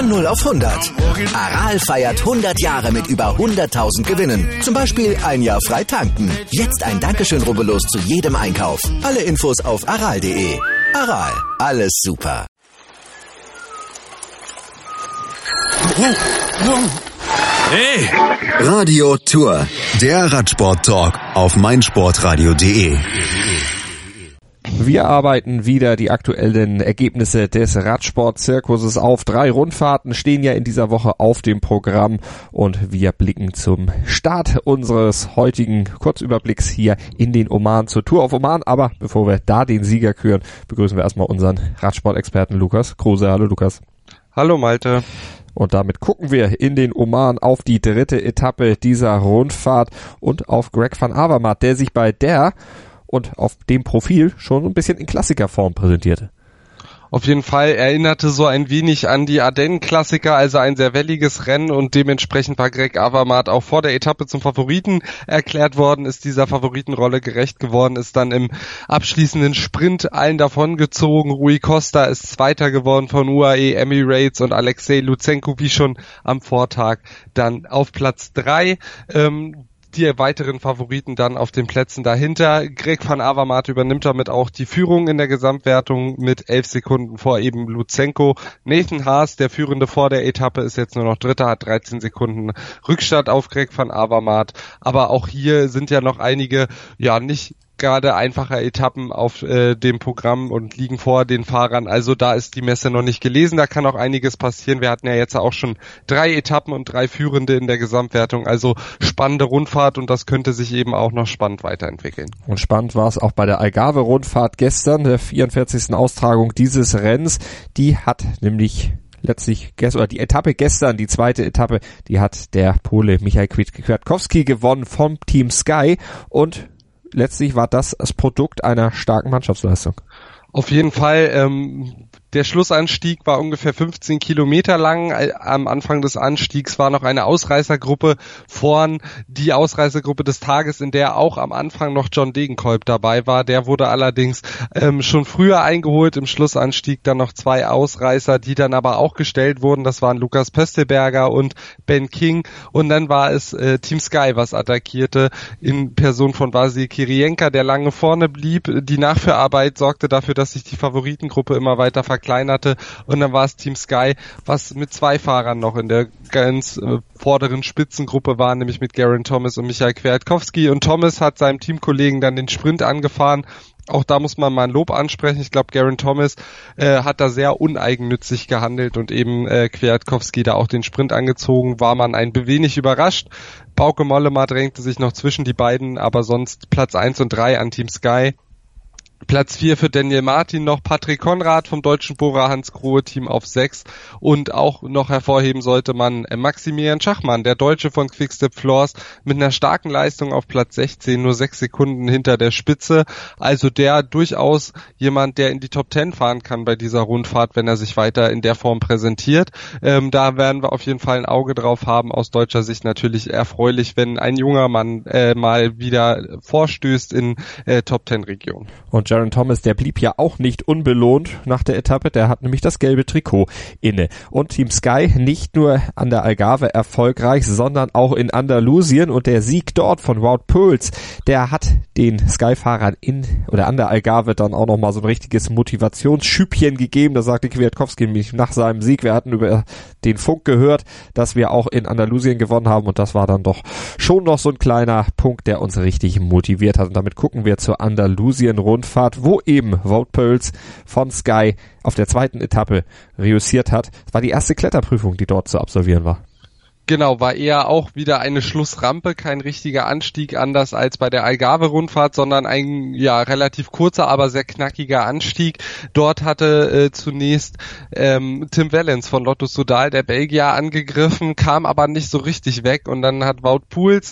Von 0 auf 100. Aral feiert 100 Jahre mit über 100.000 Gewinnen. Zum Beispiel ein Jahr frei tanken. Jetzt ein Dankeschön, rubbellos zu jedem Einkauf. Alle Infos auf aral.de. Aral, alles super. Hey! Radio Tour, der Radsport-Talk auf meinsportradio.de. Wir arbeiten wieder die aktuellen Ergebnisse des Radsport-Zirkuses auf. 3 Rundfahrten stehen ja in dieser Woche auf dem Programm und wir blicken zum Start unseres heutigen Kurzüberblicks hier in den Oman zur Tour of Oman. Aber bevor wir da den Sieger küren, begrüßen wir erstmal unseren Radsport-Experten Lukas Kruse. Hallo Lukas. Hallo Malte. Und damit gucken wir in den Oman auf die 3. Etappe dieser Rundfahrt und auf Greg van Avermaet, der sich bei der und auf dem Profil schon ein bisschen in Klassikerform präsentierte. Auf jeden Fall erinnerte so ein wenig an die Ardennen-Klassiker, also ein sehr welliges Rennen und dementsprechend war Greg Avermaet auch vor der Etappe zum Favoriten erklärt worden, ist dieser Favoritenrolle gerecht geworden, ist dann im abschließenden Sprint allen davongezogen. Rui Costa ist Zweiter geworden von UAE Emirates und Alexei Lutsenko wie schon am Vortag dann auf Platz 3. Die weiteren Favoriten dann auf den Plätzen dahinter. Greg van Avermaet übernimmt damit auch die Führung in der Gesamtwertung mit 11 Sekunden vor eben Lutsenko. Nathan Haas, der Führende vor der Etappe, ist jetzt nur noch Dritter, hat 13 Sekunden Rückstand auf Greg van Avermaet. Aber auch hier sind ja noch einige, nicht gerade einfache Etappen auf dem Programm und liegen vor den Fahrern. Also da ist die Messe noch nicht gelesen, da kann auch einiges passieren. Wir hatten ja jetzt auch schon 3 Etappen und 3 Führende in der Gesamtwertung. Also spannende Rundfahrt und das könnte sich eben auch noch spannend weiterentwickeln. Und spannend war es auch bei der Algarve-Rundfahrt gestern, der 44. Austragung dieses Rennens. Die hat nämlich letztlich die Etappe gestern, die 2. Etappe, die hat der Pole Michał Kwiatkowski gewonnen vom Team Sky und letztlich war das Produkt einer starken Mannschaftsleistung. Auf jeden Fall, der Schlussanstieg war ungefähr 15 Kilometer lang. Am Anfang des Anstiegs war noch eine Ausreißergruppe vorn, die Ausreißergruppe des Tages, in der auch am Anfang noch John Degenkolb dabei war. Der wurde allerdings schon früher eingeholt. Im Schlussanstieg dann noch 2 Ausreißer, die dann aber auch gestellt wurden. Das waren Lukas Pöstelberger und Ben King. Und dann war es Team Sky, was attackierte in Person von Vasil Kirienka, der lange vorne blieb. Die Nachführarbeit sorgte dafür, dass sich die Favoritengruppe immer weiter verkleinerte und dann war es Team Sky, was mit 2 Fahrern noch in der ganz vorderen Spitzengruppe war, nämlich mit Geraint Thomas und Michał Kwiatkowski und Thomas hat seinem Teamkollegen dann den Sprint angefahren. Auch da muss man mal ein Lob ansprechen. Ich glaube, Geraint Thomas hat da sehr uneigennützig gehandelt und eben Kwiatkowski da auch den Sprint angezogen, war man ein wenig überrascht. Bauke Mollema drängte sich noch zwischen die beiden, aber sonst Platz 1 und 3 an Team Sky. Platz 4 für Daniel Martin noch, Patrick Konrad vom deutschen Bora Hansgrohe-Team auf 6 und auch noch hervorheben sollte man Maximilian Schachmann, der Deutsche von Quick-Step Floors, mit einer starken Leistung auf Platz 16, nur 6 Sekunden hinter der Spitze, also der durchaus jemand, der in die Top 10 fahren kann bei dieser Rundfahrt, wenn er sich weiter in der Form präsentiert. Da werden wir auf jeden Fall ein Auge drauf haben, aus deutscher Sicht natürlich erfreulich, wenn ein junger Mann mal wieder vorstößt in Top 10 Regionen. Und Geraint Thomas, der blieb ja auch nicht unbelohnt nach der Etappe, der hat nämlich das gelbe Trikot inne. Und Team Sky nicht nur an der Algarve erfolgreich, sondern auch in Andalusien und der Sieg dort von Wout Poels, der hat den Sky-Fahrern an der Algarve dann auch nochmal so ein richtiges Motivationsschübchen gegeben. Da sagte Kwiatkowski nämlich nach seinem Sieg, wir hatten über den Funk gehört, dass wir auch in Andalusien gewonnen haben und das war dann doch schon noch so ein kleiner Punkt, der uns richtig motiviert hat. Und damit gucken wir zur Andalusien-Rundfahrt, wo eben Wout Poels von Sky auf der 2. Etappe reüssiert hat. Das war die erste Kletterprüfung, die dort zu absolvieren war. Genau, war eher auch wieder eine Schlussrampe, kein richtiger Anstieg, anders als bei der Algarve-Rundfahrt, sondern ein relativ kurzer, aber sehr knackiger Anstieg. Dort hatte zunächst Tim Wellens von Lotto Soudal, der Belgier, angegriffen, kam aber nicht so richtig weg und dann hat Wout Poels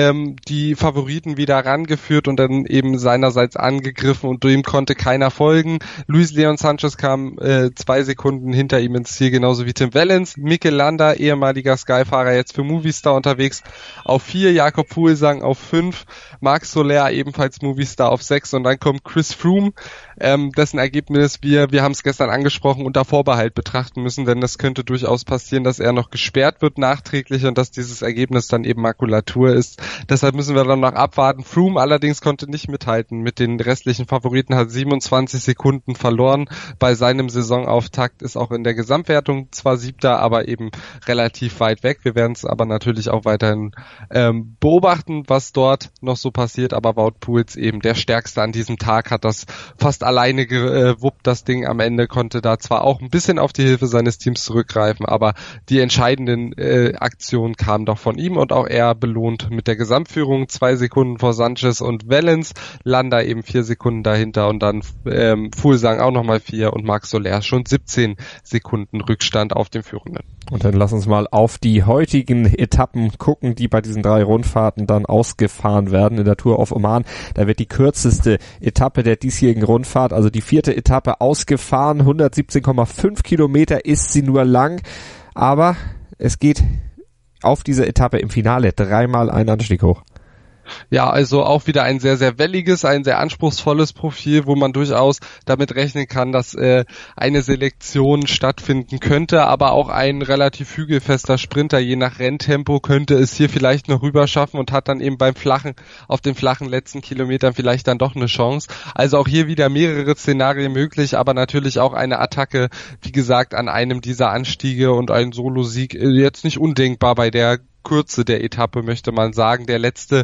die Favoriten wieder rangeführt und dann eben seinerseits angegriffen und dem konnte keiner folgen. Luis Leon Sanchez kam 2 Sekunden hinter ihm ins Ziel, genauso wie Tim Wellens. Mikel Landa, ehemaliger Sky-Fahrer, Fahrer jetzt für Movistar unterwegs. Auf 4 Jakob Fuglsang, auf 5 Marc Soler, ebenfalls Movistar, auf 6 und dann kommt Chris Froome, dessen Ergebnis wir haben es gestern angesprochen, unter Vorbehalt betrachten müssen, denn das könnte durchaus passieren, dass er noch gesperrt wird nachträglich und dass dieses Ergebnis dann eben Makulatur ist. Deshalb müssen wir dann noch abwarten. Froome allerdings konnte nicht mithalten mit den restlichen Favoriten, hat 27 Sekunden verloren bei seinem Saisonauftakt, ist auch in der Gesamtwertung zwar 7., aber eben relativ weit weg. Wir werden es aber natürlich auch weiterhin beobachten, was dort noch so passiert, aber Wout Poels eben der Stärkste an diesem Tag, hat das fast alleine gewuppt, das Ding am Ende, konnte da zwar auch ein bisschen auf die Hilfe seines Teams zurückgreifen, aber die entscheidenden Aktionen kamen doch von ihm und auch er belohnt mit der Gesamtführung, 2 Sekunden vor Sanchez und Wellens, Landa eben 4 Sekunden dahinter und dann Fuglsang auch nochmal 4 und Marc Soler schon 17 Sekunden Rückstand auf dem Führenden. Und dann lass uns mal auf die heutigen Etappen gucken, die bei diesen 3 Rundfahrten dann ausgefahren werden in der Tour of Oman. Da wird die kürzeste Etappe der diesjährigen Rundfahrt, also die 4. Etappe, ausgefahren. 117,5 Kilometer ist sie nur lang, aber es geht auf dieser Etappe im Finale 3-mal ein Anstieg hoch. Ja, also auch wieder ein sehr, sehr welliges, ein sehr anspruchsvolles Profil, wo man durchaus damit rechnen kann, dass eine Selektion stattfinden könnte, aber auch ein relativ hügelfester Sprinter, je nach Renntempo, könnte es hier vielleicht noch rüber schaffen und hat dann eben auf den flachen letzten Kilometern vielleicht dann doch eine Chance. Also auch hier wieder mehrere Szenarien möglich, aber natürlich auch eine Attacke, wie gesagt, an einem dieser Anstiege und ein Solosieg jetzt nicht undenkbar bei der Kürze der Etappe, möchte man sagen. Der letzte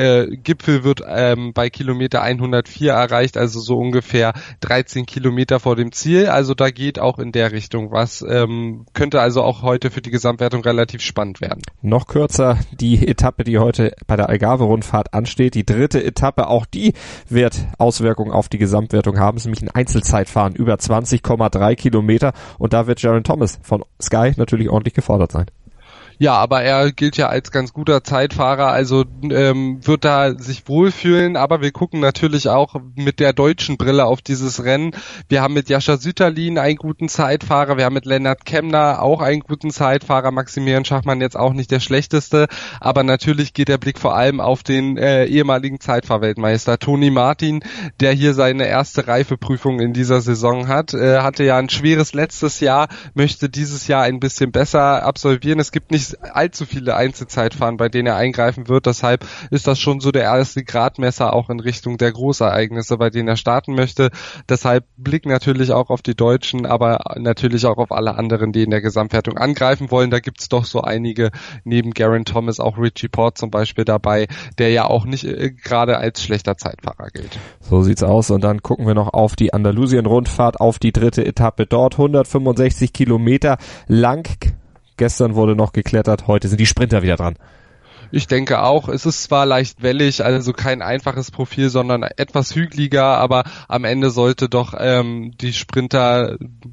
Gipfel wird bei Kilometer 104 erreicht, also so ungefähr 13 Kilometer vor dem Ziel. Also da geht auch in der Richtung was. Könnte also auch heute für die Gesamtwertung relativ spannend werden. Noch kürzer die Etappe, die heute bei der Algarve-Rundfahrt ansteht. Die 3. Etappe, auch die wird Auswirkungen auf die Gesamtwertung haben. Es ist nämlich ein Einzelzeitfahren über 20,3 Kilometer und da wird Geraint Thomas von Sky natürlich ordentlich gefordert sein. Ja, aber er gilt ja als ganz guter Zeitfahrer, also wird da sich wohlfühlen, aber wir gucken natürlich auch mit der deutschen Brille auf dieses Rennen. Wir haben mit Jascha Sütterlin einen guten Zeitfahrer, wir haben mit Lennart Kemner auch einen guten Zeitfahrer, Maximilian Schachmann jetzt auch nicht der schlechteste, aber natürlich geht der Blick vor allem auf den ehemaligen Zeitfahrweltmeister Toni Martin, der hier seine erste Reifeprüfung in dieser Saison hat. Hatte ja ein schweres letztes Jahr, möchte dieses Jahr ein bisschen besser absolvieren. Es gibt nicht allzu viele Einzelzeitfahren, bei denen er eingreifen wird. Deshalb ist das schon so der erste Gradmesser auch in Richtung der Großereignisse, bei denen er starten möchte. Deshalb Blick natürlich auch auf die Deutschen, aber natürlich auch auf alle anderen, die in der Gesamtwertung angreifen wollen. Da gibt's doch so einige, neben Geraint Thomas auch Richie Porte zum Beispiel dabei, der ja auch nicht gerade als schlechter Zeitfahrer gilt. So sieht's aus. Und dann gucken wir noch auf die Andalusien-Rundfahrt, auf die 3. Etappe dort. 165 Kilometer lang. Gestern wurde noch geklettert, heute sind die Sprinter wieder dran. Ich denke auch, es ist zwar leicht wellig, also kein einfaches Profil, sondern etwas hügeliger, aber am Ende sollten die Sprinter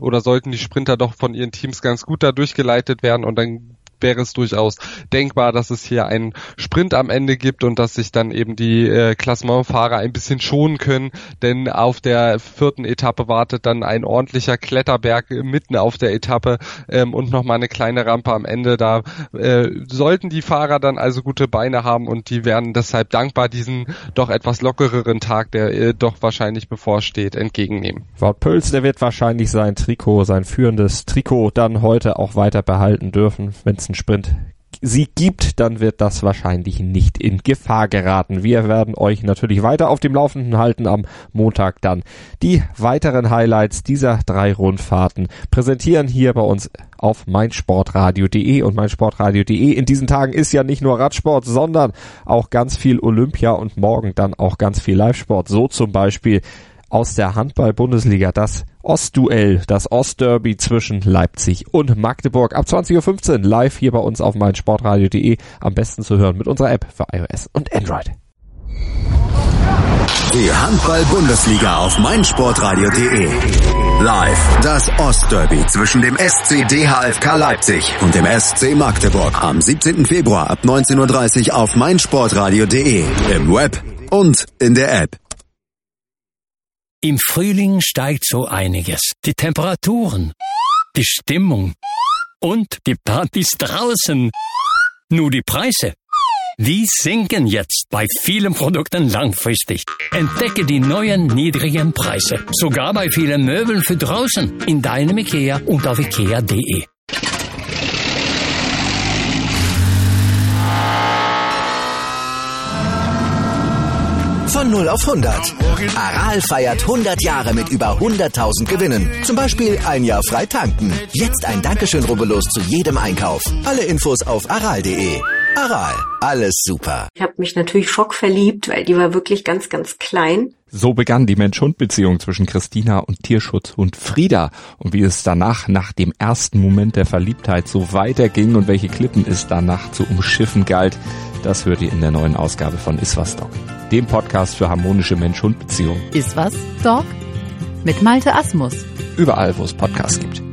doch von ihren Teams ganz gut da durchgeleitet werden und dann wäre es durchaus denkbar, dass es hier einen Sprint am Ende gibt und dass sich dann eben die Klassementfahrer ein bisschen schonen können, denn auf der 4. Etappe wartet dann ein ordentlicher Kletterberg mitten auf der Etappe und nochmal eine kleine Rampe am Ende. Da sollten die Fahrer dann also gute Beine haben und die werden deshalb dankbar diesen doch etwas lockereren Tag, der doch wahrscheinlich bevorsteht, entgegennehmen. Wout Poels, der wird wahrscheinlich sein führendes Trikot dann heute auch weiter behalten dürfen, wenn es einen Sprint-Sieg gibt, dann wird das wahrscheinlich nicht in Gefahr geraten. Wir werden euch natürlich weiter auf dem Laufenden halten, am Montag dann die weiteren Highlights dieser 3 Rundfahrten präsentieren hier bei uns auf meinsportradio.de und meinsportradio.de. In diesen Tagen ist ja nicht nur Radsport, sondern auch ganz viel Olympia und morgen dann auch ganz viel Live-Sport. So zum Beispiel aus der Handball-Bundesliga das Ostduell, das Ostderby zwischen Leipzig und Magdeburg. Ab 20.15 Uhr live hier bei uns auf meinsportradio.de. Am besten zu hören mit unserer App für iOS und Android. Die Handball-Bundesliga auf meinsportradio.de. Live das Ostderby zwischen dem SC DHFK Leipzig und dem SC Magdeburg. Am 17. Februar ab 19.30 Uhr auf meinsportradio.de. Im Web und in der App. Im Frühling steigt so einiges. Die Temperaturen, die Stimmung und die Partys draußen. Nur die Preise, die sinken jetzt bei vielen Produkten langfristig. Entdecke die neuen niedrigen Preise. Sogar bei vielen Möbeln für draußen in deinem IKEA und auf ikea.de. Von 0 auf 100. Aral feiert 100 Jahre mit über 100.000 Gewinnen. Zum Beispiel ein Jahr frei tanken. Jetzt ein Dankeschön, rubbellos zu jedem Einkauf. Alle Infos auf aral.de. Aral, alles super. Ich habe mich natürlich schockverliebt, weil die war wirklich ganz, ganz klein. So begann die Mensch-Hund-Beziehung zwischen Christina und Tierschutzhund Frieda. Und wie es danach, nach dem ersten Moment der Verliebtheit, so weiterging und welche Klippen es danach zu umschiffen galt, das hört ihr in der neuen Ausgabe von Iswas Dog, dem Podcast für harmonische Mensch-Hund-Beziehungen. Iswas Dog? Mit Malte Asmus. Überall, wo es Podcasts gibt.